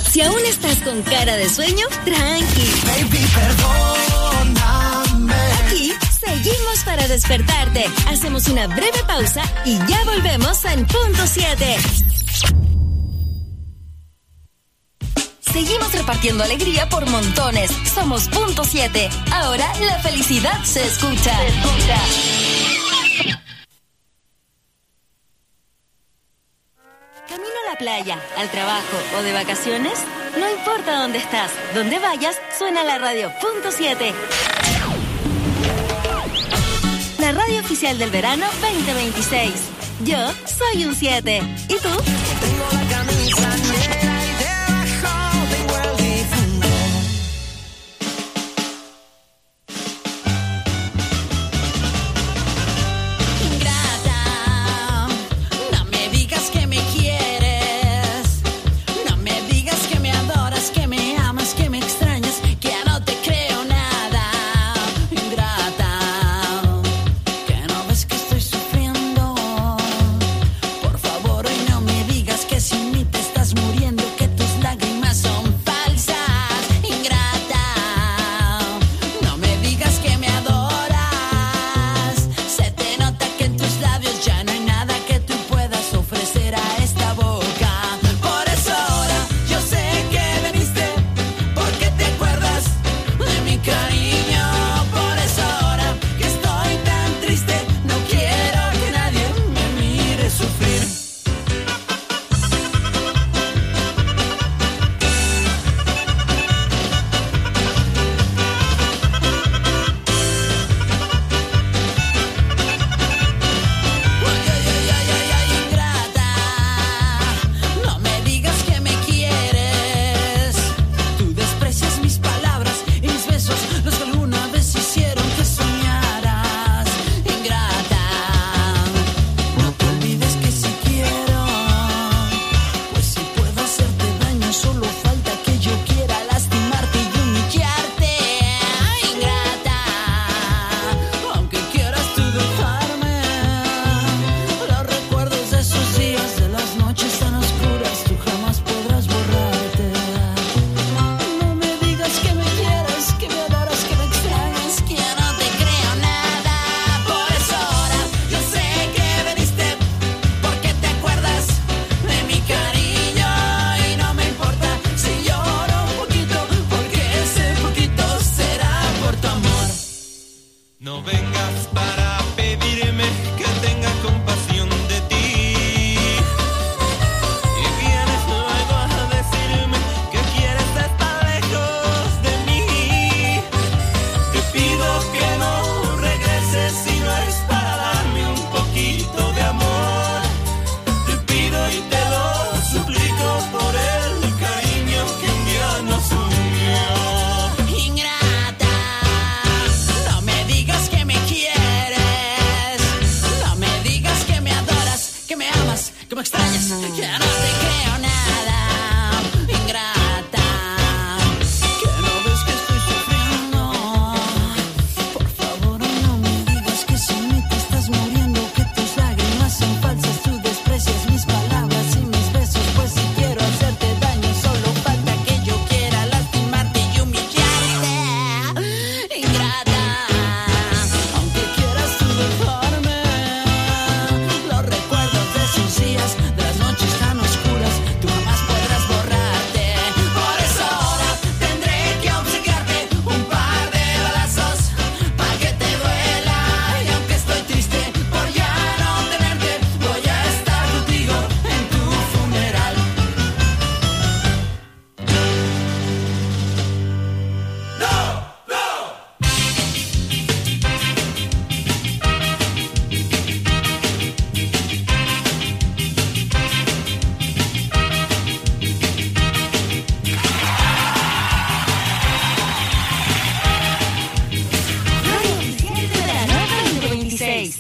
Si aún estás con cara de sueño, tranqui. Baby, perdóname. Aquí seguimos para despertarte. Hacemos una breve pausa y ya volvemos en punto 7. Seguimos repartiendo alegría por montones. Somos punto 7. Ahora la felicidad se escucha. ¿Camino a la playa, al trabajo o de vacaciones? No importa dónde estás, donde vayas, suena la radio punto 7. La radio oficial del verano 2026. Yo soy un 7. ¿Y tú? Tengo la camisa negra y debajo tengo el difunto. Ingrata, no me digas que me quieres, no me digas que me adoras, que me amas, que me extrañas, que ya no te creo nada. Ingrata, que no ves que estoy sufriendo. Por favor, hoy no me digas que sin mí te estás muriendo, que tus lágrimas son falsas. Ingrata, no me digas que me adoras. Se te nota que en tus labios ya no hay nada que tú puedas ofrecer a esta boca. Por eso ahora yo sé que viniste, porque te acuerdas de mi cariño. Por eso ahora que estoy tan triste, no quiero que nadie me mire sufrir. Ingrata, no me digas que me quieres. Tú desprecias mis palabras y mis besos, los que alguna vez hicieron que soñaras. Ingrata, no te olvides que si quiero, pues si puedo hacerte daño, solo falta que yo quiera lastimarte y humillarte. Ingrata, aunque quieras tú dejarme, los recuerdos de esos días, de las noches tan oscuras, tú jamás podrás borrarte. No me digas que me quieres, que me adoras, que me extrañas, que ya no te creo nada. Por eso ahora yo sé que viniste, porque te acuerdas de mi cariño. Y no me importa si lloro un poquito, porque ese poquito será por tu amor. No vengas para pedirme que tenga compasión de ti. Y vienes luego a decirme que quieres estar lejos de mí. Te pido que no regreses si no es para darme un poquito de amor. Te pido y te lo suplico por el cariño que un día nos unió. Ingrata, no me digas que me quieres, no me digas que me adoras, que me amas, que me extrañas, que ya no te creo nada. Ingrata, que no ves que estoy sufriendo. Por favor, no me digas que sin mí te estás muriendo, que tus lágrimas son falsas, tú desprecias mis palabras y mis besos, pues si quiero hacerte daño, solo falta que yo quiera lastimarte y humillarte. Ingrata, aunque quieras tú dejarme, los recuerdos de esos días, de las noches tan oscuras, tú jamás podrás borrarte. Por eso ahora tendré que obsequiarte un par de balazos para que te duela. Y aunque estoy triste por ya no tenerte, voy a estar contigo en tu funeral. Radio oficial del verano 2026.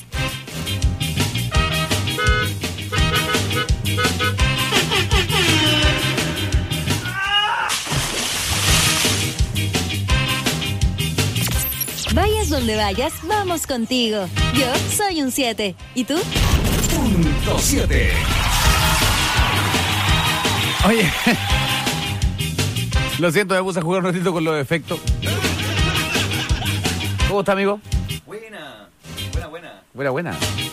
Vayas donde vayas, vamos contigo. Yo soy un 7. ¿Y tú? Punto 7. Oye, Lo siento, me puse a jugar un ratito con los efectos. ¿Cómo está, amigo? Buena. Buena.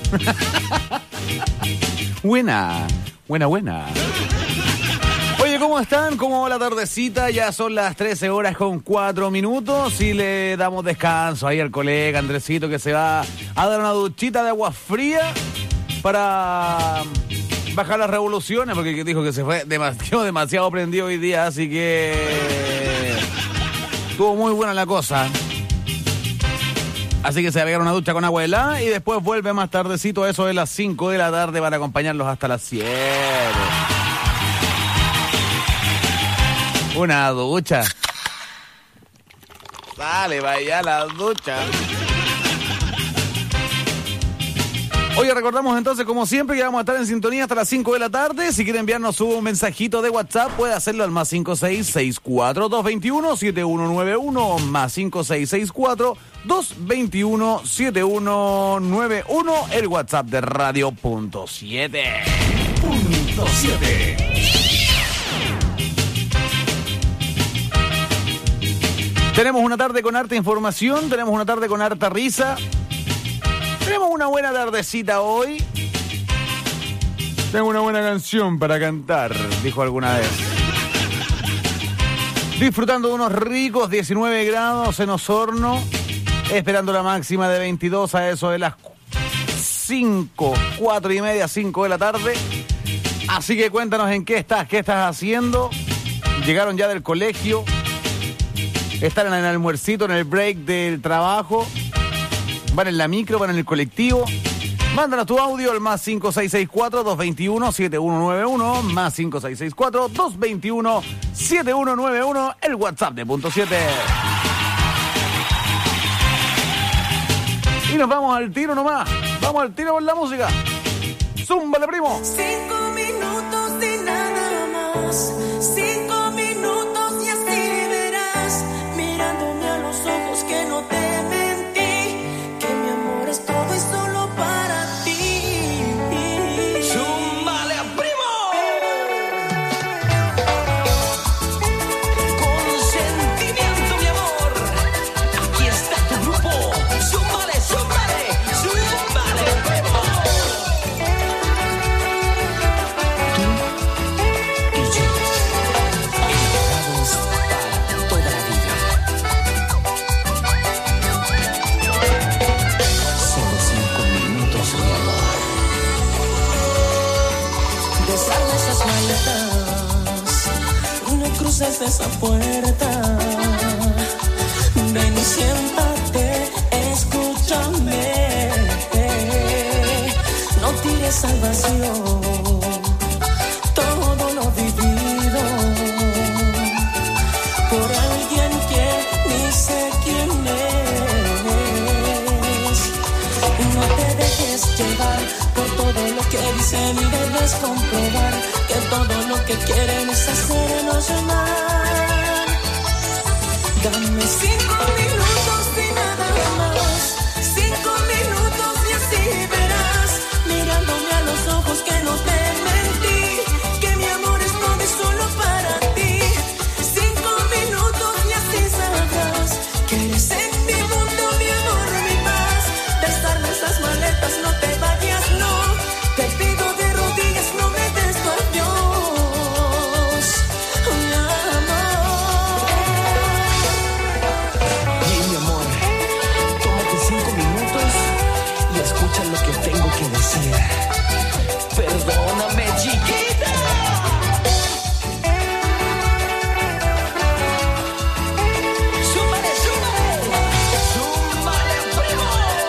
Buena. Oye, ¿cómo están? ¿Cómo va la tardecita? Ya son las 13 horas con 4 minutos y le damos descanso ahí al colega Andresito que se va a dar una duchita de agua fría para bajar las revoluciones, porque dijo que se fue demasiado prendido hoy día, así que estuvo muy buena la cosa. Así que se va a pegar una ducha con agua helada y después vuelve más tardecito, eso de las 5 de la tarde, para acompañarlos hasta las 7. Una ducha. Dale, vaya la ducha. Oye, recordamos entonces, como siempre, que vamos a estar en sintonía hasta las 5 de la tarde. Si quiere enviarnos un mensajito de WhatsApp, puede hacerlo al más 56642217191, más 56642217191, el WhatsApp de Radio.7. Tenemos una tarde con harta información, tenemos una tarde con harta risa. Tenemos una buena tardecita hoy. Tengo una buena canción para cantar, dijo alguna vez. Disfrutando de unos ricos 19 grados en Osorno, esperando la máxima de 22 a eso de las 4 y media, 5 de la tarde. Así que cuéntanos en qué estás haciendo. Llegaron ya del colegio, están en el almuercito, en el break del trabajo. Van en la micro, van en el colectivo. Mándanos tu audio al más 5664-221-7191, más 5664-221-7191, el WhatsApp de Punto 7. Y nos vamos al tiro nomás. Vamos al tiro con la música. ¡Zúmbale, primo! 5 minutos y nada más. 5 minutos y así verás, mirándome a los ojos, que no te todo es solo para ti. ¡Zúmbale, primo! Con sentimiento, mi amor. Aquí está tu grupo. ¡Zúmbale, zúmbale! ¡Zúmbale, primo! Tú y yo, enamorados para toda la vida. Desarma esas maletas, no cruces esa puerta. Ven y siéntate, escúchame. No tires al vacío todo lo vivido por alguien que ni sé quién es. No te dejes llevar por todo lo que dicen y debes comprobar que todo lo que quieren es hacernos mal. Dame 5 minutos y nada más. 5 minutos y así verás, mirándome a los ojos, que no te mentí, que mi amor es todo y solo para ti. 5 minutos y así sabrás que eres en mi mundo, mi amor, mi paz. Desarma esas maletas, no te vayas, no. Te pido de rodillas, no me des tu adiós, mi amor. Y mi amor, tómate 5 minutos y escucha lo que tengo que decir. Perdóname, chiquita. ¡Súmale, súmale! ¡Súmale, primo!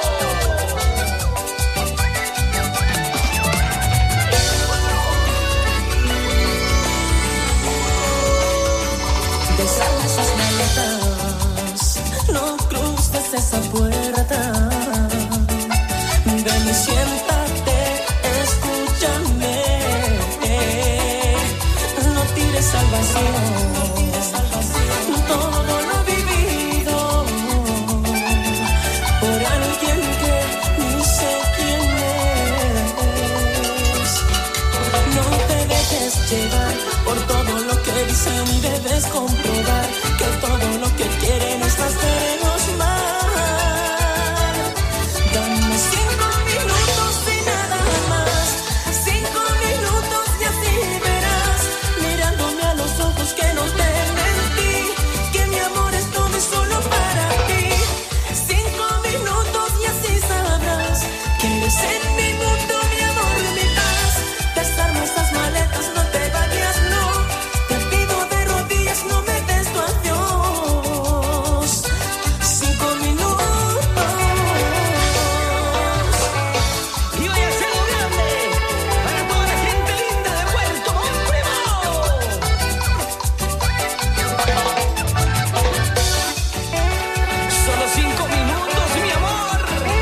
Desarma esas maletas, no cruces esa puerta. Ven y siéntate, escúchame. No tires al vacío todo lo vivido por alguien que ni sé quién es. No te dejes llevar por todo lo que dicen y debes comprobar que todo lo que quieren es hacernos mal. Dame 5 minutos y nada más, 5 minutos y así verás, mirándome a los ojos que no te mentí, que mi amor es todo y solo para ti. 5 minutos y así sabrás que eres en mi mundo, mi amor, mi paz. Desarma esas maletas, no te vayas, no. Te pido de rodillas, no me des tu adiós. 5 minutos. Y vaya a ser grande para toda la gente linda de Puerto Montt, Solo 5 minutos, mi amor.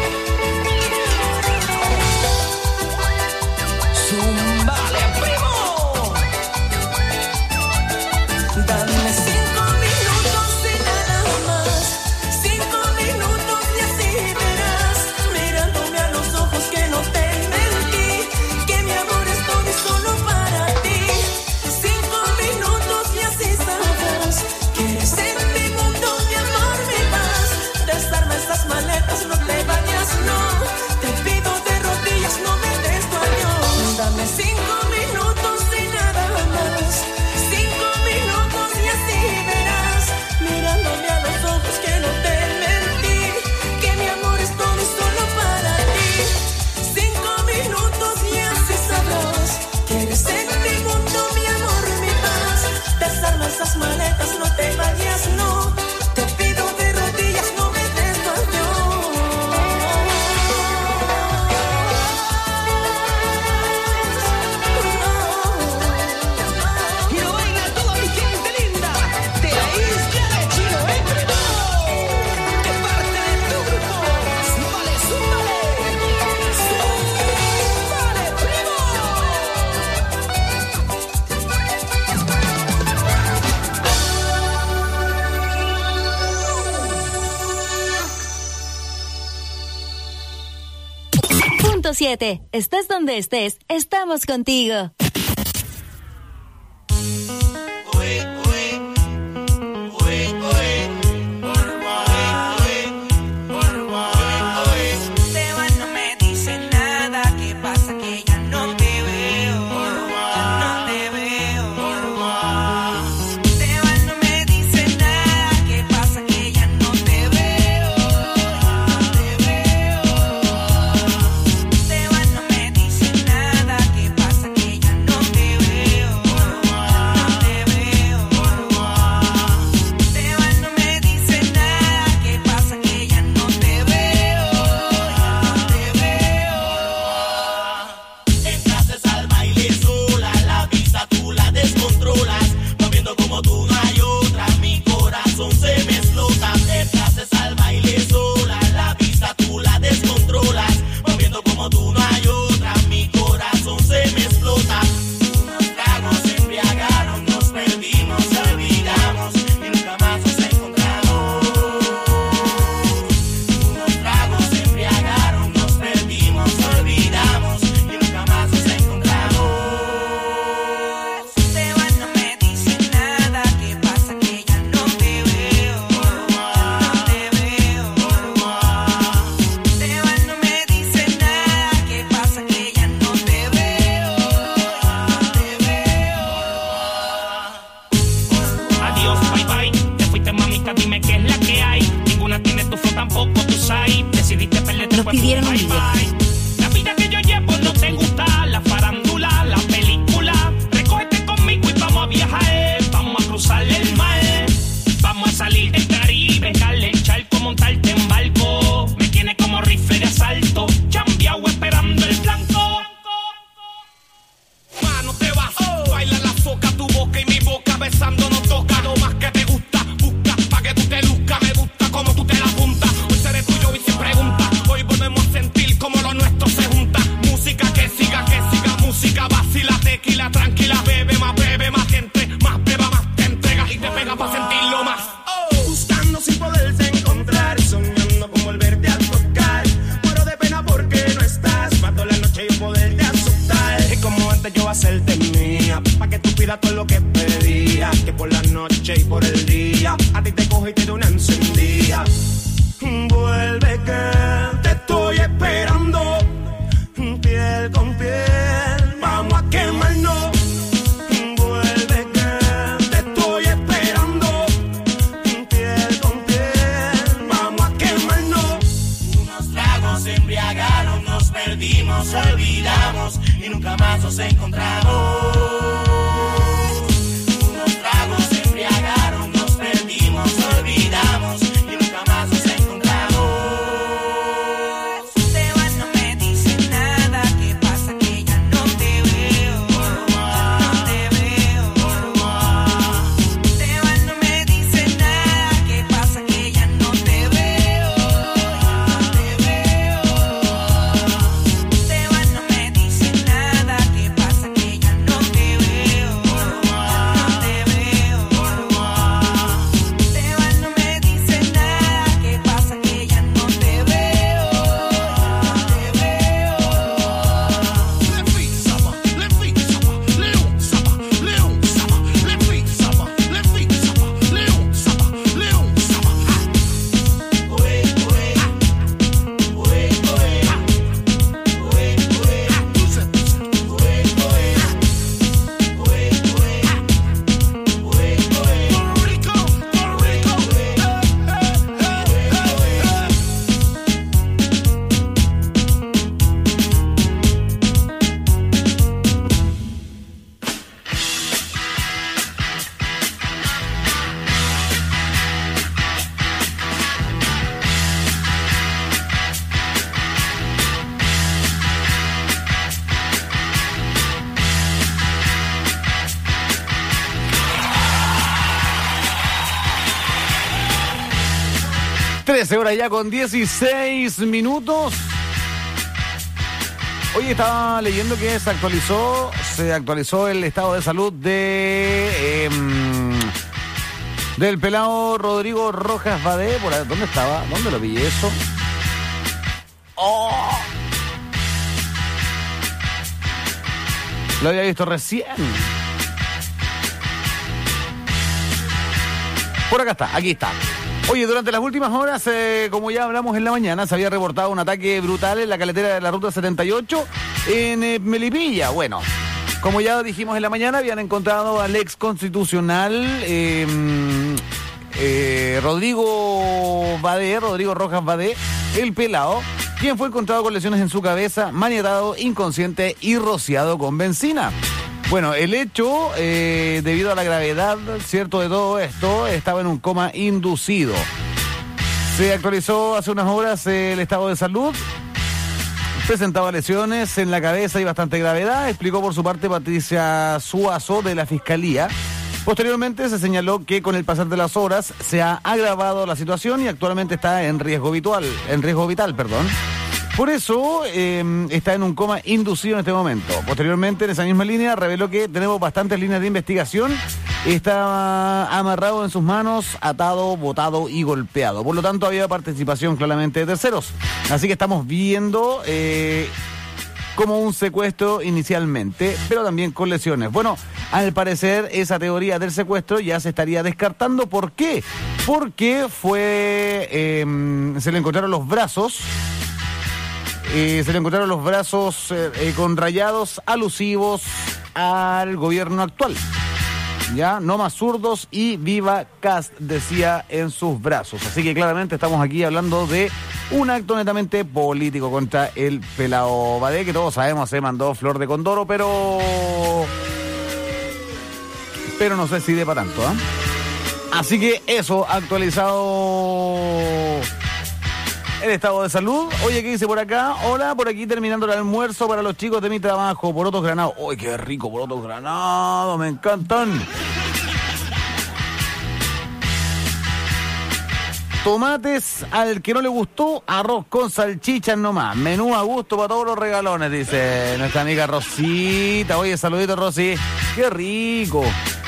Zumbale, primo. Dame 5 minutos y nada más, 5 minutos y así verás, mirándome a los ojos que no te mentí, que mi amor es todo y solo para ti. 5 minutos y así sabrás que eres en mi mundo, mi amor, mi paz. Desarma esas maletas, no te vayas, no. Te pido de rodillas, no me des tu adiós. Dame 5 minutos y nada más, 5 minutos y así verás, mirándome a los ojos que no te mentí, que mi amor es todo y solo para ti. 5 minutos y así sabrás que eres en mi mundo, mi amor, mi paz. Desarma esas maletas, no te vayas, no. Te pido de rodillas, no me des tu adiós. Y lo baila toda mi gente linda de la isla de Chiloé, primo. De parte de tu grupo. Zúmbale, zúmbale. Zúmbale, primo. 7. Estés donde estés, estamos contigo. Esteban no me dice nada, ¿qué pasa? Que ya no te veo, ya no te veo. Esteban no me dice nada, ¿qué pasa? Que ya no te veo, ya no te veo. Esteban no me dice nada, ¿qué pasa? Que ya no te veo, ya no te veo. Esteban no me dice nada, ¿qué pasa? Que ya no te veo, ya no te veo. Entraste al baile sola, la vista tú la descontrolas, moviendo como tú no hay otra, mi corazón se me explota. Entraste al baile sola, la vista tú la descontrolas, moviendo como tú no hay otra, mi corazón se me explota. Unos tragos se embriagaron, nos perdimos, olvidamos y nunca más nos encontramos. Unos tragos se embriagaron, nos perdimos, olvidamos y nunca más nos encontramos. Esteban no me dice nada, ¿qué pasa? Que ya no te veo, ya no te veo. Esteban no me dice nada, ¿qué pasa? Que ya no te veo, ya no te veo. Adiós, bye bye. Te fuiste, mamita, dime qué es la que hay. Ninguna tiene tu flow, tampoco tu side. Decidiste perder tu Nos pidieron un bye video. bye. La vida que yo llevo no te gusta. La farándula, la película. Recógete conmigo y vamos a viajar. Vamos a cruzar el mar. Vamos a salir del Caribe, calar el charco, montarte en barco. Me tiene como rifle de asalto. Chambiao esperando el blanco. Mano te vas, baila la foca, tu boca y mi boca besando no toca. Lo más que te gusta, busca pa' que tú te luzcas. Me gusta como tú te la apuntas. Hoy seré tuyo y sin pregunta. Hoy volvemos a sentir como lo nuestro se junta. Música que siga, música vacila, tequila, tranquila, bebe más gente, más beba, más te entregas y te pega pa' sentirlo más. Buscando sin poderse encontrar, soñando con volverte a tocar. Muero de pena porque no estás, pa' toda la noche yo poderte asustar. Y como antes yo hacerte mía, pa' que tú pidas todo lo que pedía. día, que por la noche y por el día, a ti te coge y te da una encendida. Vuelve que te estoy esperando, piel con piel, vamos a quemarnos. Vuelve que te estoy esperando, piel con piel, vamos a quemarnos. Unos tragos se embriagaron, nos perdimos, olvidamos y nunca más nos encontramos. Unos tragos se embriagaron, nos perdimos, olvidamos y nunca más nos encontramos. Te vas, no me dices nada, ¿qué pasa? Que ya no te veo, no te veo. Te vas, no me dices nada, ¿qué pasa? Que ya no te veo, no te veo. Te vas, no me dices nada, ¿qué pasa? Que ya no te veo, no te veo. Te vas, no me dices nada, ¿qué pasa? Que ya no te veo, no te veo. Horas ya con 16 minutos. Hoy estaba leyendo que se actualizó el estado de salud del pelado Rodrigo Rojas Badé. Por ahí, ¿dónde estaba? ¿Dónde lo pillé eso? ¡Oh! Lo había visto recién. Por acá está, aquí está. Oye, durante las últimas horas, como ya hablamos en la mañana, se había reportado un ataque brutal en la carretera de la Ruta 78 en Melipilla. Bueno, como ya dijimos en la mañana, habían encontrado al ex constitucional Rodrigo Rojas Badé, el pelado, quien fue encontrado con lesiones en su cabeza, maniatado, inconsciente y rociado con benzina. Bueno, el hecho, debido a la gravedad, cierto, de todo esto, estaba en un coma inducido. Se actualizó hace unas horas el estado de salud. Presentaba lesiones en la cabeza y bastante gravedad, explicó por su parte Patricia Suazo de la Fiscalía. Posteriormente se señaló que con el pasar de las horas se ha agravado la situación y actualmente está en riesgo vital. Por eso está en un coma inducido en este momento. Posteriormente, en esa misma línea, reveló que tenemos bastantes líneas de investigación. Está amarrado en sus manos, atado, botado y golpeado. Por lo tanto, había participación claramente de terceros. Así que estamos viendo como un secuestro inicialmente, pero también con lesiones. Bueno, al parecer esa teoría del secuestro ya se estaría descartando. ¿Por qué? Porque se le encontraron los brazos. Con rayados alusivos al gobierno actual. Ya, no más zurdos y viva Kast, decía en sus brazos. Así que claramente estamos aquí hablando de un acto netamente político contra el pelao Badé, que todos sabemos se mandó flor de condoro, pero no sé si de para tanto, ¿eh? Así que eso, actualizado el estado de salud. Oye, ¿qué dice por acá? Hola, por aquí terminando el almuerzo para los chicos de mi trabajo. Porotos granados. ¡Uy, qué rico! Porotos granados, me encantan. Tomates al que no le gustó, arroz con salchichas nomás. Menú a gusto para todos los regalones, dice nuestra amiga Rosita. Oye, saludito, Rosy. ¡Qué rico!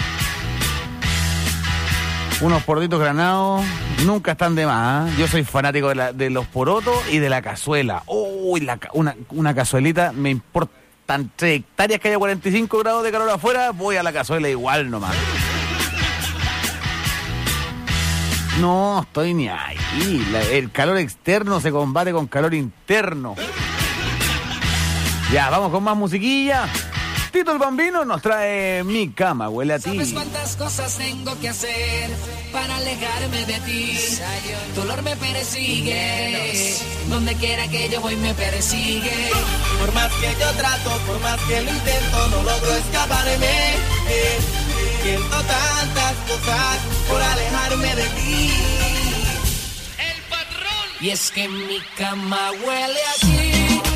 Unos porotitos granados nunca están de más, ¿eh? Yo soy fanático de los porotos y de la cazuela. Uy, una cazuelita, me importan 3 hectáreas que haya 45 grados de calor afuera, voy a la cazuela igual nomás. No, estoy ni ahí. El calor externo se combate con calor interno. Ya, vamos con más musiquilla. Tito el Bambino nos trae Mi cama huele a ti. ¿Sabes cuántas cosas tengo que hacer para alejarme de ti? Tu olor me persigue, donde quiera que yo voy me persigue. Por más que yo trato, por más que lo intento, no logro escaparme. Siento tantas cosas por alejarme de ti. El patrón. Y es que mi cama huele a ti.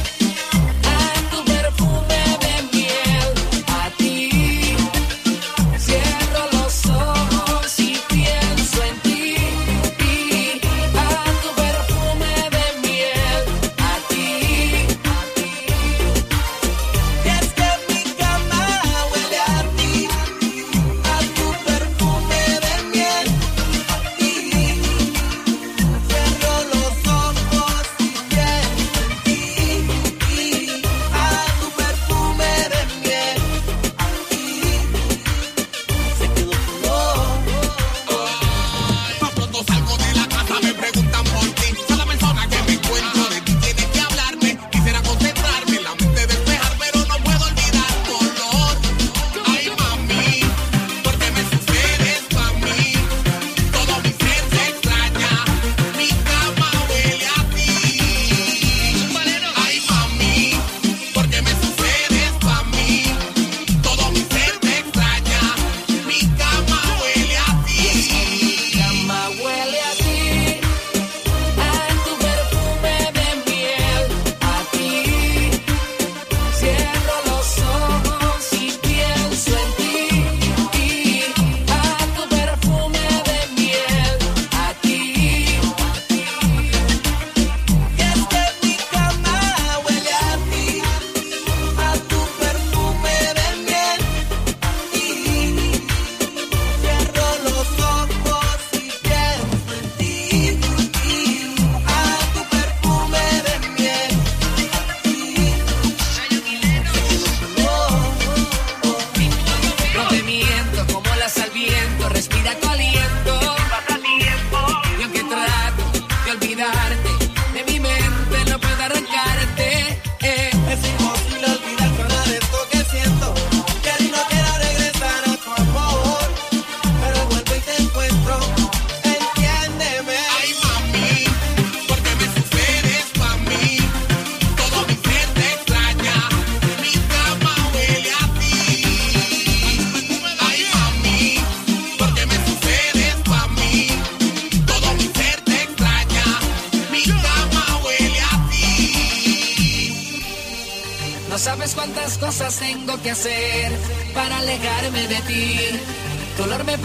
sabes cuántas cosas tengo que hacer para alejarme de ti. Tu olor me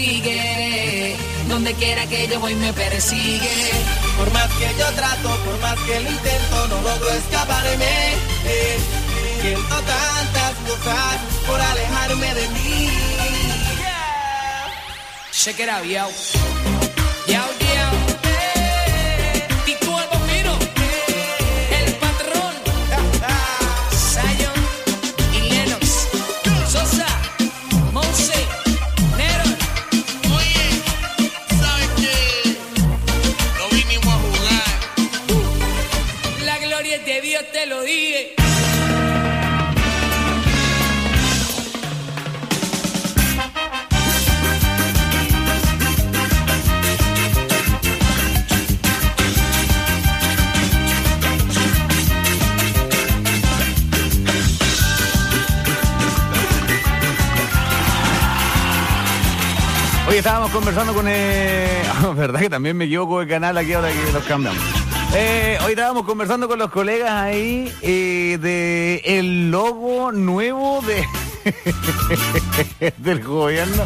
persigue, donde quiera que yo voy me persigue. Por más que yo trato, por más que lo intento, no logro escaparme. Siento tantas cosas por alejarme de ti. Check it out, yo. Yo, yo. Tito el Bambino. El patrón. Zion y Lennox. Sosa. Monse. Nero. Oye, ¿sabes qué? No vinimos a jugar. La gloria es de Dios, te lo dije. Oye, estábamos conversando con... verdad que también me equivoco de canal aquí ahora que los cambiamos. Hoy estábamos conversando con los colegas ahí de el logo nuevo del gobierno.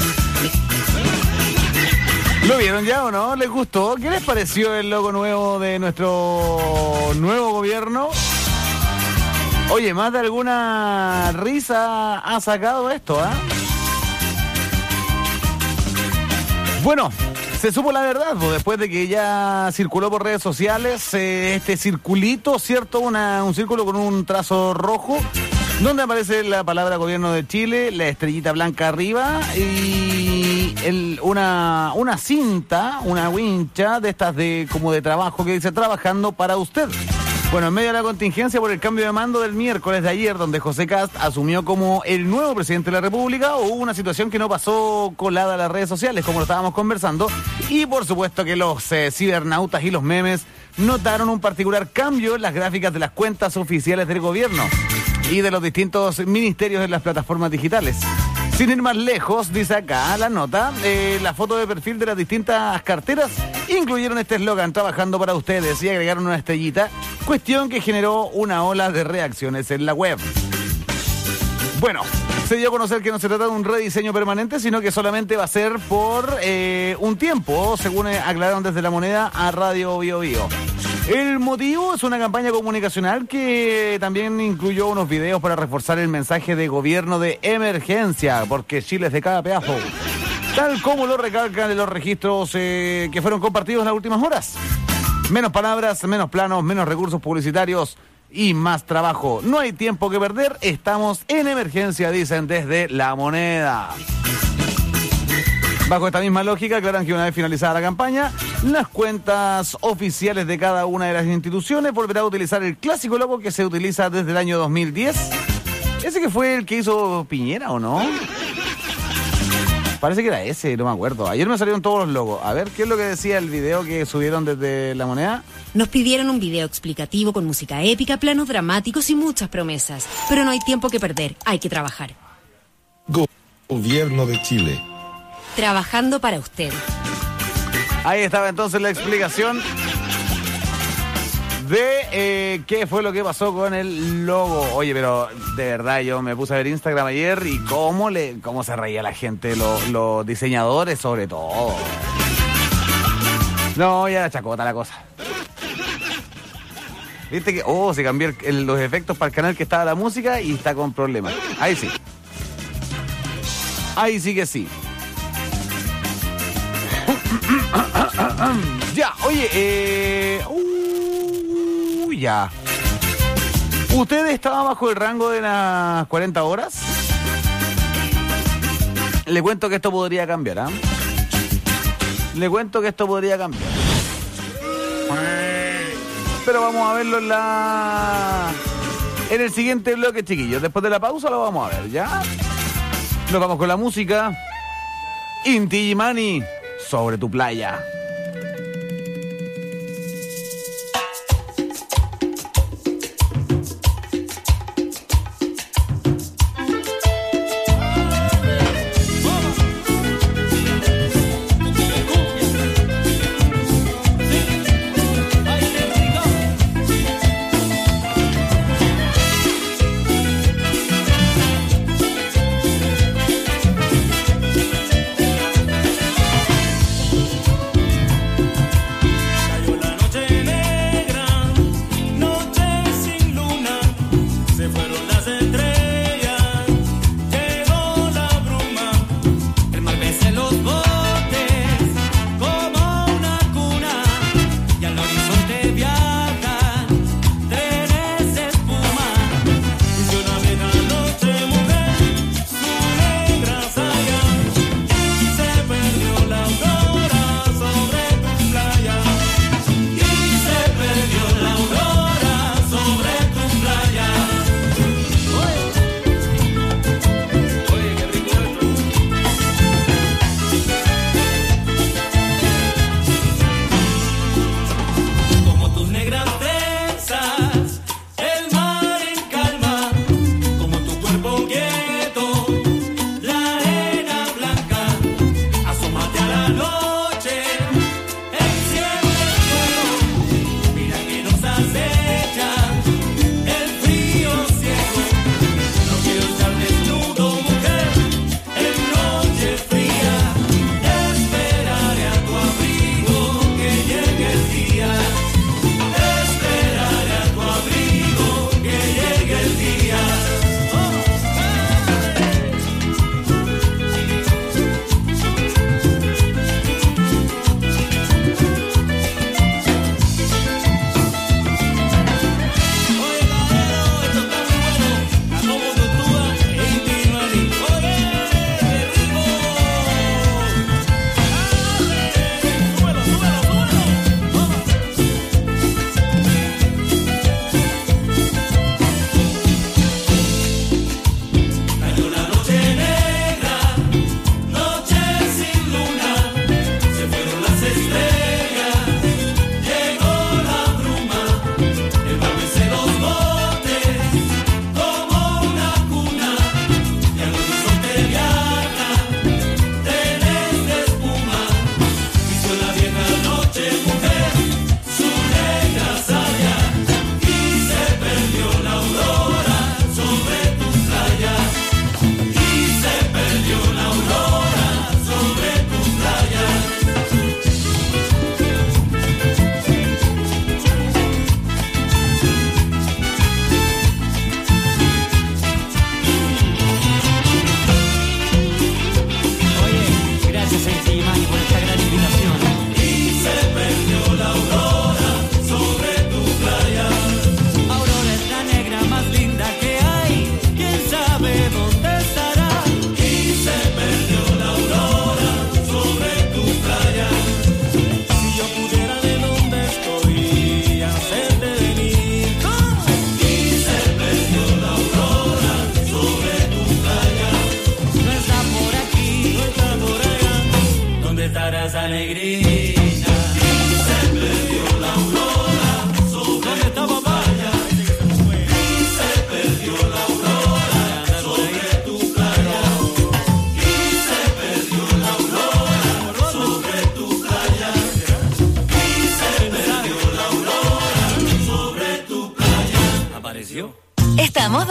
¿Lo vieron ya o no? ¿Les gustó? ¿Qué les pareció el logo nuevo de nuestro nuevo gobierno? Oye, más de alguna risa ha sacado esto, ¿ah? Bueno, se supo la verdad, pues, después de que ya circuló por redes sociales este circulito, ¿cierto? Un círculo con un trazo rojo, donde aparece la palabra Gobierno de Chile, la estrellita blanca arriba, y una cinta, una wincha de estas como de trabajo que dice trabajando para usted. Bueno, en medio de la contingencia por el cambio de mando del miércoles de ayer, donde José Kast asumió como el nuevo presidente de la República, hubo una situación que no pasó colada a las redes sociales, como lo estábamos conversando, y por supuesto que los cibernautas y los memes notaron un particular cambio en las gráficas de las cuentas oficiales del gobierno y de los distintos ministerios en las plataformas digitales. Sin ir más lejos, dice acá la nota, la foto de perfil de las distintas carteras incluyeron este eslogan, trabajando para ustedes, y agregaron una estrellita, cuestión que generó una ola de reacciones en la web. Bueno, se dio a conocer que no se trata de un rediseño permanente, sino que solamente va a ser por un tiempo, según aclararon desde La Moneda a Radio Bio Bio. El motivo es una campaña comunicacional que también incluyó unos videos para reforzar el mensaje de gobierno de emergencia, porque Chile es de cada pedazo, tal como lo recalcan en los registros que fueron compartidos en las últimas horas. Menos palabras, menos planos, menos recursos publicitarios y más trabajo. No hay tiempo que perder, estamos en emergencia, dicen desde La Moneda. Bajo esta misma lógica, aclaran que una vez finalizada la campaña, las cuentas oficiales de cada una de las instituciones volverá a utilizar el clásico logo que se utiliza desde el año 2010. ¿Ese que fue el que hizo Piñera o no? Parece que era ese, no me acuerdo. Ayer me salieron todos los logos. A ver, ¿qué es lo que decía el video que subieron desde La Moneda? Nos pidieron un video explicativo con música épica, planos dramáticos y muchas promesas. Pero no hay tiempo que perder, hay que trabajar. Gobierno de Chile. Trabajando para usted. Ahí estaba entonces la explicación de qué fue lo que pasó con el logo. Oye, pero de verdad yo me puse a ver Instagram ayer y cómo se reía la gente, los diseñadores sobre todo. No, ya era chacota la cosa. Viste que, se cambió los efectos para el canal que estaba la música y está con problemas. Ahí sí. Ahí sí que sí. Ya, oye, ya. ¿Usted estaba bajo el rango de las 40 horas? Le cuento que esto podría cambiar, ¿ah? Le cuento que esto podría cambiar. Pero vamos a verlo en el siguiente bloque, chiquillos. Después de la pausa lo vamos a ver, ¿ya? Nos vamos con la música. Inti Illimani, Sobre tu playa.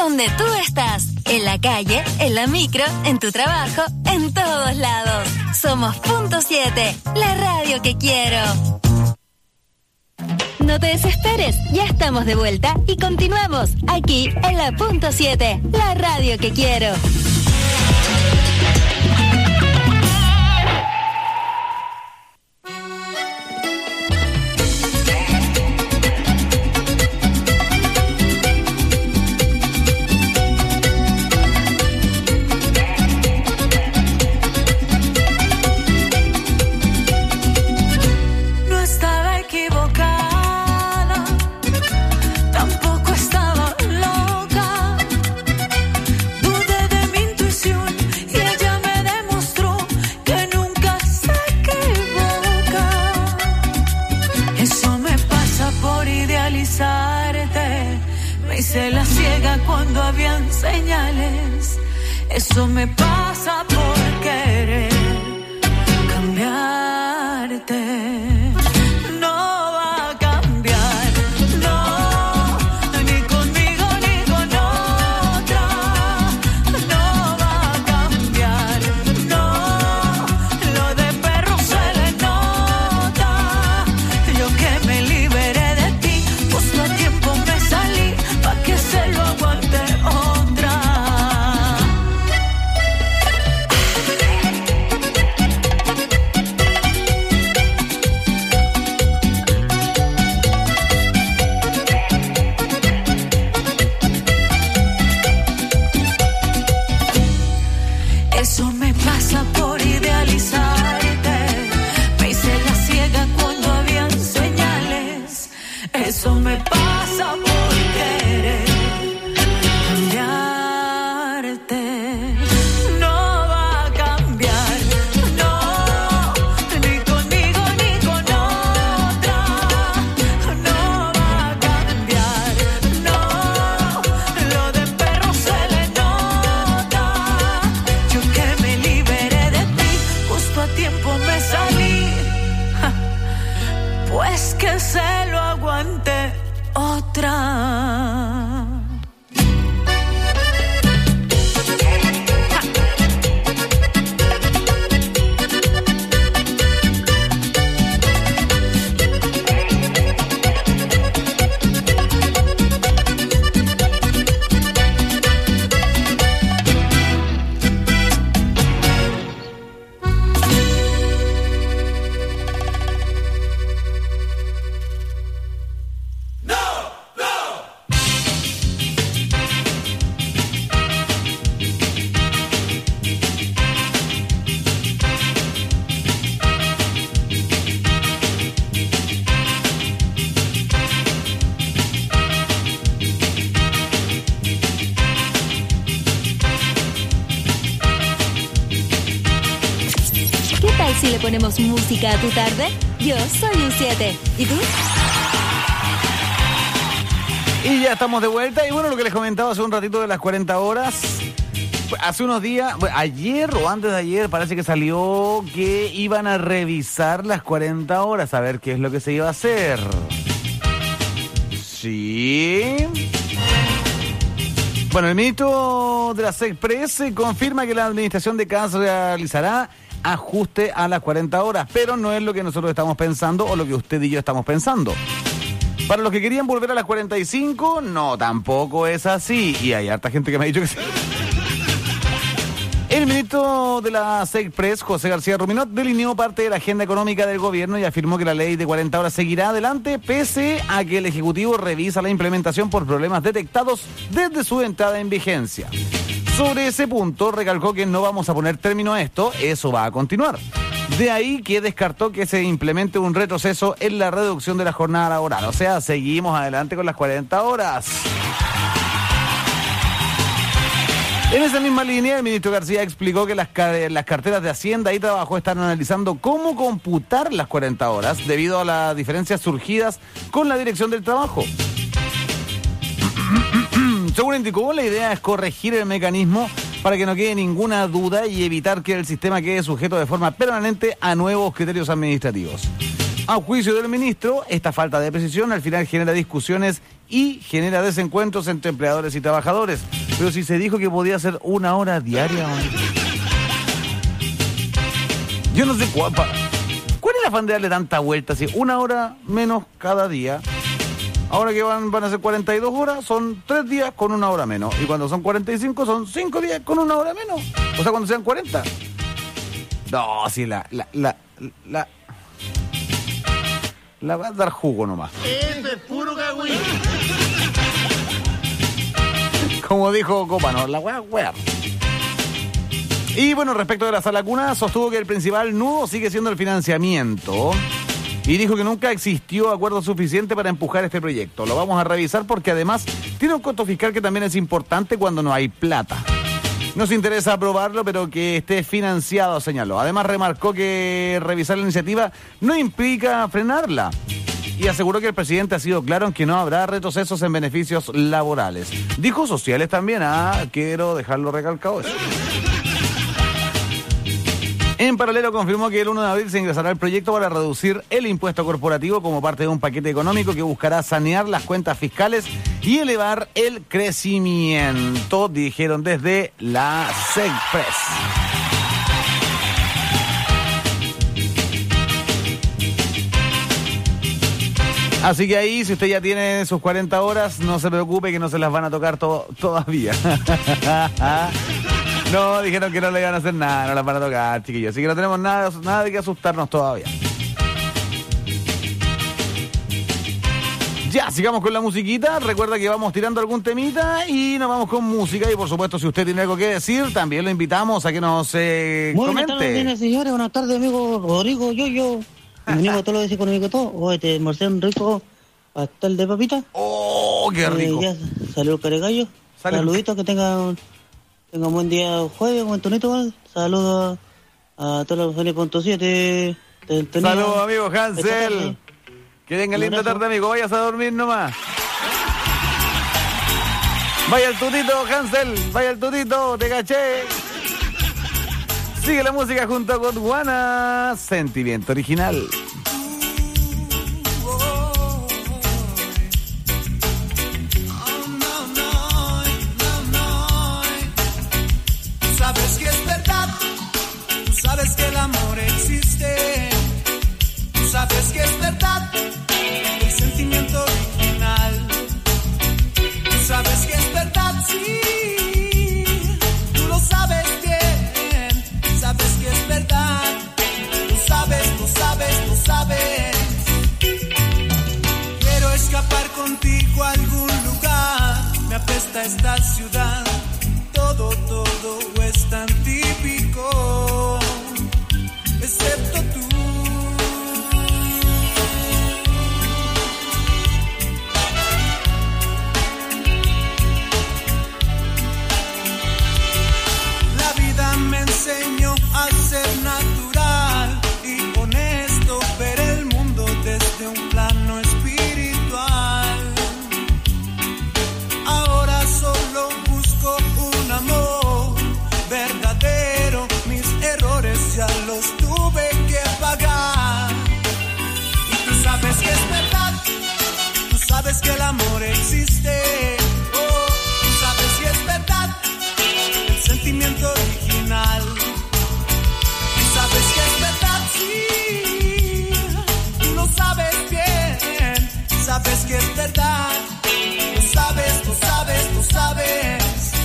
donde tú estás. En la calle, en la micro, en tu trabajo, en todos lados. Somos Punto 7, la radio que quiero. No te desesperes, ya estamos de vuelta y continuamos aquí en la Punto 7, la radio que quiero. hice la ciega cuando habían señales. Eso me pasa por querer cambiarte. No va a cambiar, no, ni conmigo ni con otra. No va a cambiar, no, lo de perro se le nota. Yo que me liberé de ti, justo a tiempo me salí, pa' que se lo aguante otra. Eso me pasa por idealizarte. Me hice la ciega cuando habían señales. Eso me pasa por querer cambiarte. No va a cambiar, no, ni conmigo ni con otra. No va a cambiar, no, lo de perro se le nota. Yo que me liberé de ti, justo a tiempo me salí. Ja, pues que se lo aguante otra. ¿Qué tal si le ponemos música a tu tarde? Yo soy un 7. ¿Y tú? Y ya estamos de vuelta. Y bueno, lo que les comentaba hace un ratito de las 40 horas. Hace unos días, ayer o antes de ayer, parece que salió que iban a revisar las 40 horas, a ver qué es lo que se iba a hacer. Sí. Bueno, el ministro de la SECPRES confirma que la administración de CAS realizará ajuste a las 40 horas, pero no es lo que nosotros estamos pensando o lo que usted y yo estamos pensando. Para los que querían volver a las 45, no, tampoco es así. Y hay harta gente que me ha dicho que sí. El ministro de la SECPRES, José García Ruminot, delineó parte de la agenda económica del gobierno y afirmó que la ley de 40 horas seguirá adelante pese a que el Ejecutivo revisa la implementación por problemas detectados desde su entrada en vigencia. Sobre ese punto, recalcó que no vamos a poner término a esto, eso va a continuar. De ahí que descartó que se implemente un retroceso en la reducción de la jornada laboral. O sea, seguimos adelante con las 40 horas. En esa misma línea, el ministro García explicó que las carteras de Hacienda y Trabajo están analizando cómo computar las 40 horas debido a las diferencias surgidas con la Dirección del Trabajo. Según indicó, la idea es corregir el mecanismo para que no quede ninguna duda y evitar que el sistema quede sujeto de forma permanente a nuevos criterios administrativos. A juicio del ministro, esta falta de precisión al final genera discusiones y genera desencuentros entre empleadores y trabajadores, Pero si se dijo que podía ser 1 hora diaria, man. Yo no sé cuál es el afán de darle tanta vuelta, así 1 hora menos cada día. Ahora que van a ser 42 horas, son 3 días con 1 hora menos. Y cuando son 45, son 5 días con 1 hora menos. O sea, cuando sean 40. No, sí, la va a dar jugo nomás. Eso es puro cagüín. Como dijo Copano, la wea. Y bueno, respecto de la sala cuna, sostuvo que el principal nudo sigue siendo el financiamiento. Y dijo que nunca existió acuerdo suficiente para empujar este proyecto. Lo vamos a revisar porque además tiene un costo fiscal que también es importante cuando no hay plata. Nos interesa aprobarlo, pero que esté financiado, señaló. Además remarcó que revisar la iniciativa no implica frenarla. Y aseguró que el presidente ha sido claro en que no habrá retrocesos en beneficios laborales. Dijo sociales también. Quiero dejarlo recalcado eso. En paralelo confirmó que el 1 de abril se ingresará el proyecto para reducir el impuesto corporativo como parte de un paquete económico que buscará sanear las cuentas fiscales y elevar el crecimiento, dijeron desde la SECPRES. Así que ahí, si usted ya tiene sus 40 horas, no se preocupe que no se las van a tocar todavía. No, dijeron que no le iban a hacer nada, no las van a tocar, chiquillos. Así que no tenemos nada de que asustarnos todavía. Ya, sigamos con la musiquita. Recuerda que vamos tirando algún temita y nos vamos con música. Y por supuesto, si usted tiene algo que decir, también lo invitamos a que nos comente. Buenas tardes, señores. Buenas tardes, amigo Rodrigo, yo. Bienvenido a todos los días económicos, todo. Hoy te almorcé rico pastel de papita. ¡Oh, qué rico! Ya salió el caregallo. Saluditos, que tengan un buen día jueves, buen tonito. Saludos a toda la familia Punto 7. Saludos, amigo Hansel. Que tenga linda tarde, amigo. Vayas a dormir nomás. Vaya el tutito, Hansel. Vaya el tutito, te caché. Sigue la música junto con Guana. Sentimiento original. Sabes que es verdad, tú sabes que el amor existe, tú sabes que es verdad, el sentimiento original, tú sabes que es verdad, sí, tú lo sabes bien, sabes que es verdad, tú sabes, quiero escapar contigo a algún lugar, me apesta esta ciudad. Todo es tan típico, excepto tú. La vida me enseñó a ser natural y honesto, ver el mundo desde un plano espiritual. Ahora solo busco un amor verdadero, mis errores ya los tuve que pagar. Y tú sabes que es verdad, tú sabes que el amor existe, oh, tú sabes que es verdad, el sentimiento original. Tú sabes que es verdad, sí, tú lo sabes bien, sabes que es verdad, tú sabes, tú sabes, tú sabes.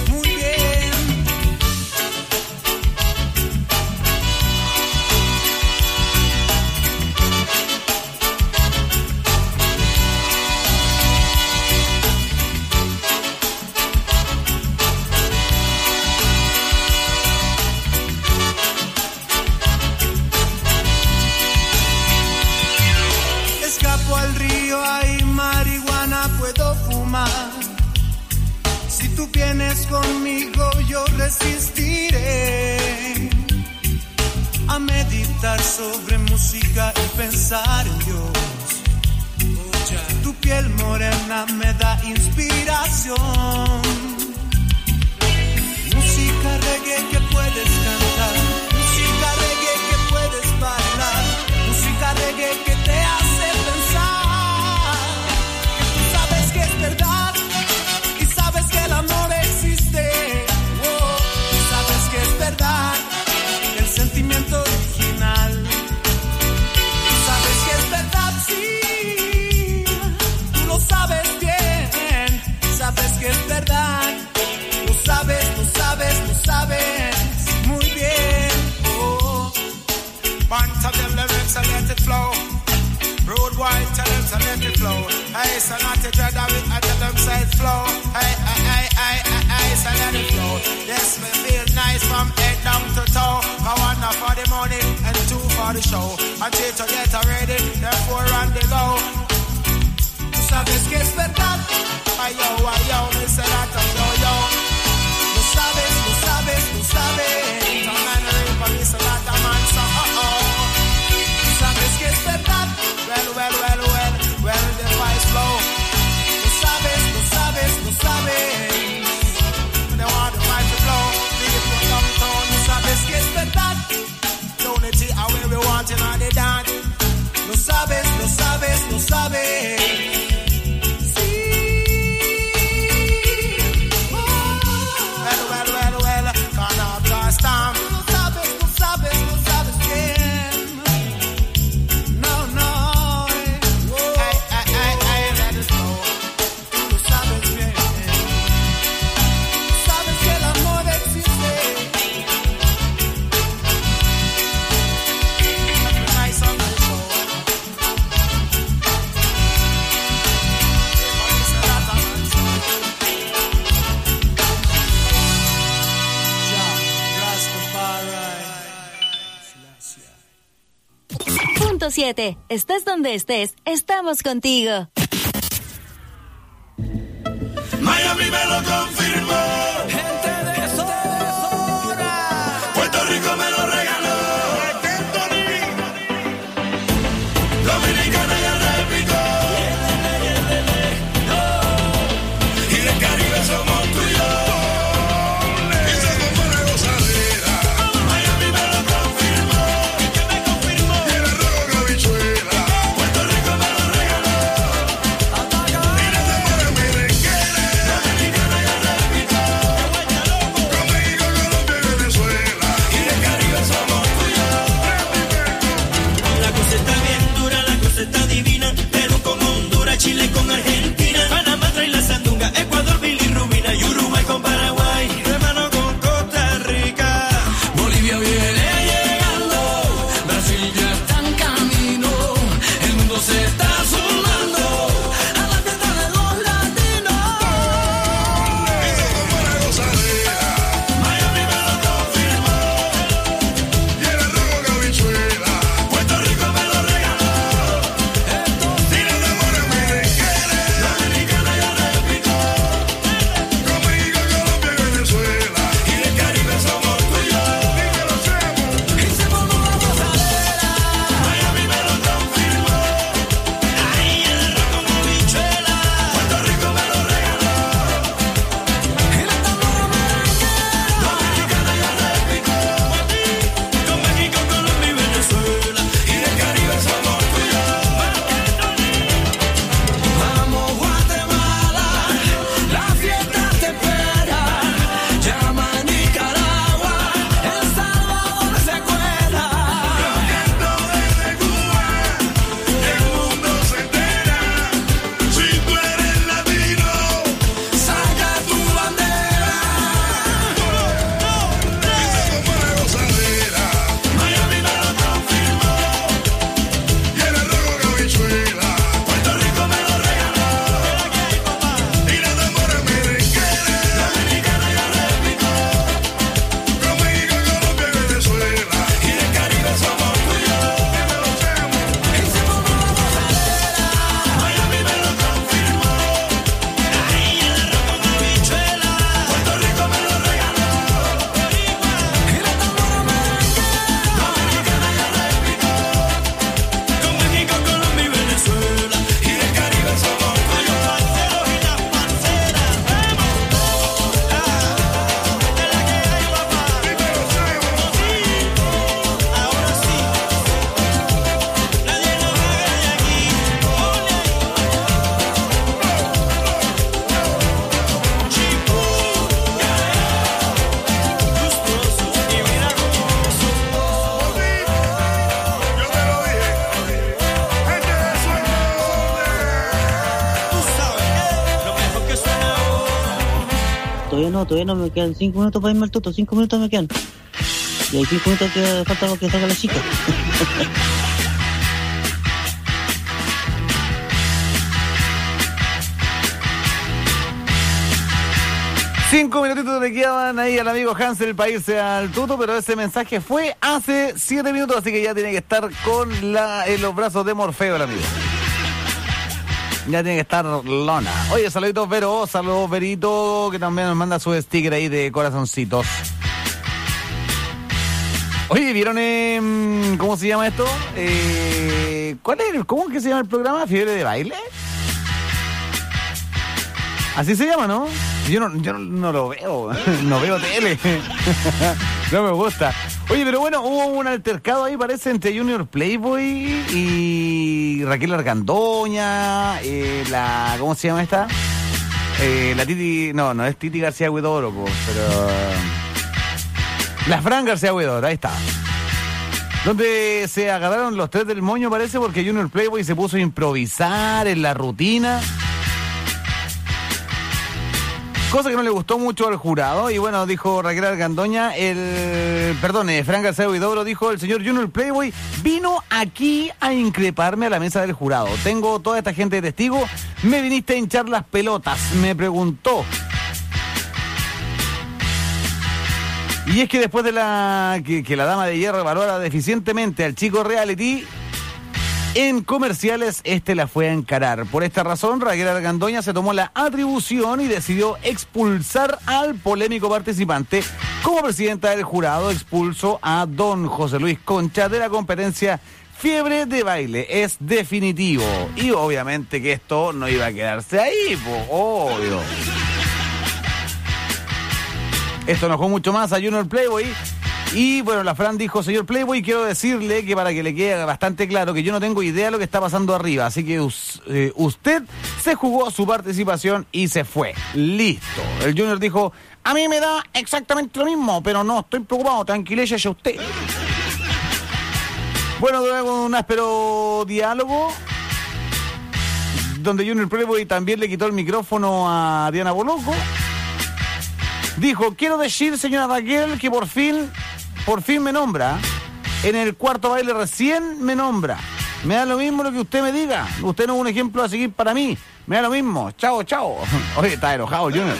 Escapo al río, hay marihuana, puedo fumar. Si tú vienes conmigo, yo resistiré a meditar sobre música y pensar en Dios. Tu piel morena me da inspiración. Música reggae que puedes cantar, música reggae que puedes bailar, música reggae que te hace pensar que tú sabes que es verdad y sabes que el amor existe. let it flow. Hey, so not to dread of it, I tell them say it flow. Hey, so let it flow. Yes, me feel nice from head down to toe. I want enough for the money and two for the show. And three to get ready, then four on the go. Sabes que es verdad. Ay yo, me say that yo, yo. No sabes, no sabes, no sabes. No man real for me, say that a man so sabes que es verdad. Well, the fight flow. No sabes, no sabes, no sabes. They want the fight to flow. People downtown, no sabes que es verdad. Unity are where we want in all the dance. No sabes, no sabes, no sabes. Punto 7. Estés donde estés, estamos contigo. Miami me lo confirmó. Gente de zona. Puerto Rico me lo regaló. Dominicana ya replicó. Y del Caribe somos tú y yo. Y somos una gozadera. Miami me lo confirmó. ¿Qué me confirmó? Y el arroz con habichuela. Puerto Rico me lo regaló. Y las amores merengueras. Dominicana ya replicó. Con México, Colombia y Venezuela. Y del Caribe somos tú y yo. La cosa está bien dura, la cosa está divina. Perú con Honduras, Chile con Argentina. Panamá trae la sandunga, Ecuador, bilirrubina. Y Uruguay con Paraguay, hermano con Costa Rica. Bolivia viene llegando, Brasil ya está en camino. El mundo se está sumando a la fiesta de los latinos. Y somos una gozadera. Miami me lo confirmó. Y el arroz con habichuela. Puerto Rico me lo regaló. Y las amores merengueras. Dominicana ya replicó. Con México, Colombia y Venezuela. Y del Caribe somos tú y yo. Y se formó la gozadera. Miami me lo confirmó. Ahí el arroz con habichuela. Puerto Rico me lo regaló. Y las amores merengueras. Dominicana ya replicó. Con México, Colombia y Venezuela. Y del Caribe somos tú y yo. Vamos Guatemala, la fiesta te espera. Llama a Nicaragua, El Salvador se cuela. Rogando desde Cuba, el mundo se entera. Si tú eres latino, saca tu bandera. Y somos una gozadera. Miami me lo confirmó. Y el arroz con habichuela. Puerto Rico me lo regaló. Y las amores merengueras. Dominicana ya replicó. Con México, Colombia y Venezuela. Y del Caribe somos tú y yo. Y se formó la gozadera. Miami me lo confirmó. Ahí el arroz con habichuela. Puerto Rico me lo regaló. Y las amores merengueras. Dominicana ya replicó. Con México, Colombia y Venezuela. Y del Caribe somos tú y yo. Parceros y las parceras. De la que hay, papá. Ahora sí. Nadie nos haga de aquí. Tus trozos y mira cómo son. Yo te lo dije. Gente de suerte. Tú sabes, lo mejor que suena ahora. Todavía no me quedan 5 minutos para irme al tuto, 5 minutos me quedan. Y hay 5 minutos que falta para que salga la chica. 5 minutitos le quedaban ahí al amigo Hansel para irse al tuto, pero ese mensaje fue hace 7 minutos, así que ya tiene que estar en los brazos de Morfeo el amigo. Ya tiene que estar lona. Oye, saluditos Vero, saludos Verito, que también nos manda su sticker ahí de corazoncitos. Oye, ¿vieron cómo se llama esto? ¿Cómo es que se llama el programa? ¿Fiebre de baile? Así se llama, ¿no? Yo no lo veo, no veo tele. No me gusta. Oye, pero bueno, hubo un altercado ahí, parece, entre Junior Playboy y Raquel Argandoña, ¿cómo se llama esta? La Titi, no es Titi García Huidoro, pero... La Fran García Huidoro, ahí está. Donde se agarraron los tres del moño, parece, porque Junior Playboy se puso a improvisar en la rutina. Cosa que no le gustó mucho al jurado. Y bueno, dijo Raquel Argandoña, Fran García Huidobro dijo: el señor Junior Playboy vino aquí a increparme a la mesa del jurado. Tengo toda esta gente de testigo. Me viniste a hinchar las pelotas, me preguntó. Y es que después de que la dama de hierro valora deficientemente al chico reality, en comerciales la fue a encarar. Por esta razón, Raquel Argandoña se tomó la atribución y decidió expulsar al polémico participante. Como presidenta del jurado, expulsó a don José Luis Concha de la competencia Fiebre de Baile. Es definitivo. Y obviamente que esto no iba a quedarse ahí, obvio. Esto enojó mucho más a Junior Playboy. Y bueno, la Fran dijo: señor Playboy, quiero decirle que para que le quede bastante claro que yo no tengo idea de lo que está pasando arriba. Así que usted se jugó su participación y se fue. Listo. El Junior dijo: a mí me da exactamente lo mismo, pero no estoy preocupado, tranquilícese usted. Bueno, luego un áspero diálogo donde Junior Playboy también le quitó el micrófono a Diana Boloco. Dijo: quiero decir, señora Raquel, que por fin me nombra. En el cuarto baile recién me nombra. Me da lo mismo lo que usted me diga. Usted no es un ejemplo a seguir para mí. Me da lo mismo. Chao, chao. Oye, está enojado, Junior.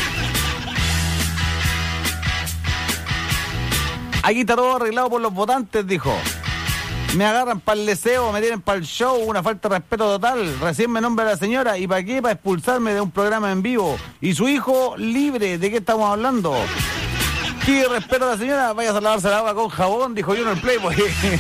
Aquí está todo arreglado por los votantes, dijo. Me agarran para el deseo, me tienen para el show, una falta de respeto total. Recién me nombra la señora. ¿Y para qué? Para expulsarme de un programa en vivo. Y su hijo libre. ¿De qué estamos hablando? Pide respeto a la señora, vayas a lavarse el agua con jabón, dijo Junior Playboy.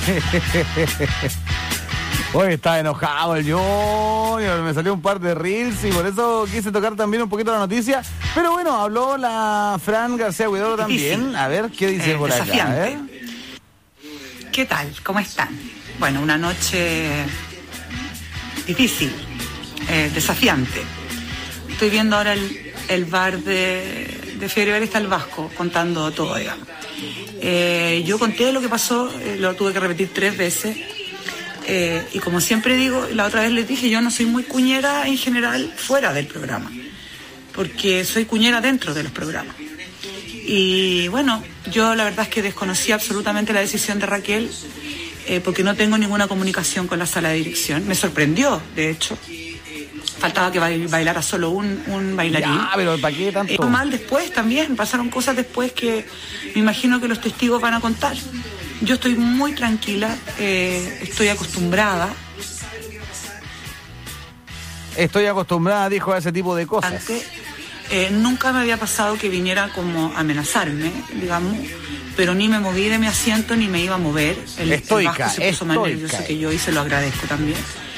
Hoy está enojado el Junior, me salió un par de reels y por eso quise tocar también un poquito la noticia. Pero bueno, habló la Fran García Huidobro también. A ver, ¿qué dice por acá? ¿Qué tal? ¿Cómo están? Bueno, una noche difícil, desafiante. Estoy viendo ahora el bar de Fiebre de Baile, está el Vasco contando todo, digamos. Yo conté lo que pasó, lo tuve que repetir 3 veces. Y como siempre digo, la otra vez les dije, yo no soy muy cuñera en general fuera del programa, porque soy cuñera dentro de los programas. Y bueno, yo la verdad es que desconocí absolutamente la decisión de Raquel, porque no tengo ninguna comunicación con la sala de dirección. Me sorprendió, de hecho. Faltaba que bailara solo un bailarín. Ya, pero ¿para qué tanto? Mal después también, pasaron cosas después que me imagino que los testigos van a contar. Yo estoy muy tranquila, estoy acostumbrada. Estoy acostumbrada, dijo, a ese tipo de cosas. Antes, nunca me había pasado que viniera como a amenazarme, digamos, pero ni me moví de mi asiento ni me iba a mover. El Vasco se puso más nervioso que yo y se lo agradezco también.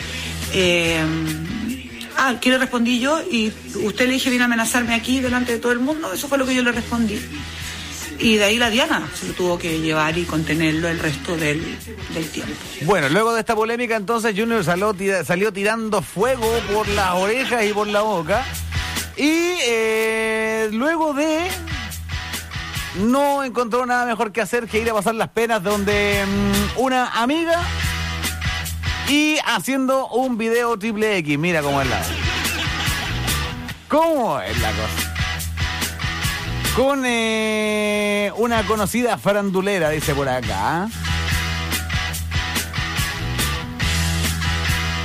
¿Qué le respondí yo? Y usted le dije, viene a amenazarme aquí delante de todo el mundo. Eso fue lo que yo le respondí. Y de ahí la Diana se lo tuvo que llevar y contenerlo el resto del tiempo. Bueno, luego de esta polémica, entonces Junior salió tirando fuego por las orejas y por la boca. Y luego de... no encontró nada mejor que hacer que ir a pasar las penas donde una amiga... y haciendo un video triple X. Mira cómo es la... ¿Cómo es la cosa? Con una conocida farandulera, dice por acá.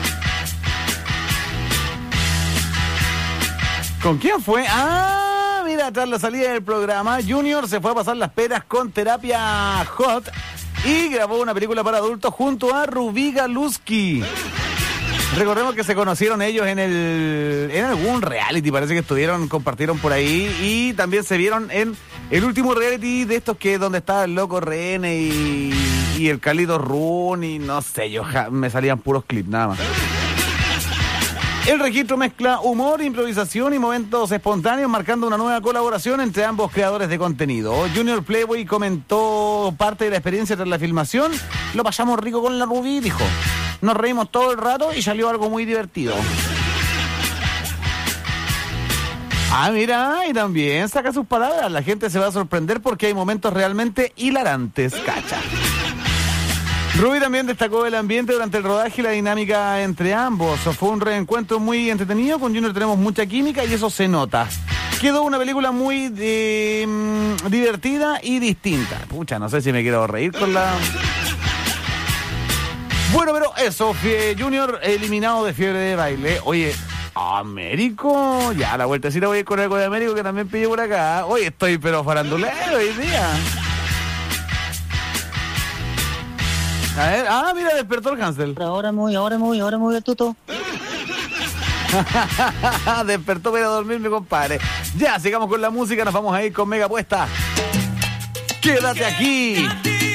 ¿Con quién fue? mira, tras la salida del programa, Junior se fue a pasar las penas con Terapia Hot y grabó una película para adultos junto a Rubí Galuski. Recordemos que se conocieron ellos en algún reality, parece que compartieron por ahí y también se vieron en el último reality de estos que donde estaba el loco René y el Calito Run y no sé, me salían puros clips nada más. El registro mezcla humor, improvisación y momentos espontáneos, marcando una nueva colaboración entre ambos creadores de contenido. Junior Playboy comentó parte de la experiencia tras la filmación. Lo pasamos rico con la Rubí, dijo. Nos reímos todo el rato y salió algo muy divertido. Ah, mira, y también saca sus palabras. La gente se va a sorprender porque hay momentos realmente hilarantes, cacha. Rubí también destacó el ambiente durante el rodaje y la dinámica entre ambos. Fue un reencuentro muy entretenido. Con Junior tenemos mucha química y eso se nota. Quedó una película muy divertida y distinta. Pucha, no sé si me quiero reír con la... Bueno, pero eso, Junior eliminado de Fiebre de Baile. Oye, Américo, ya la vueltecita voy a ir con algo de Américo que también pillé por acá. Hoy estoy pero farandulero hoy día. A ver, mira, despertó el Hansel. Ahora me voy al tuto. Despertó para dormir, mi compadre. Ya, sigamos con la música, nos vamos a ir con Mega Puesta. Quédate aquí.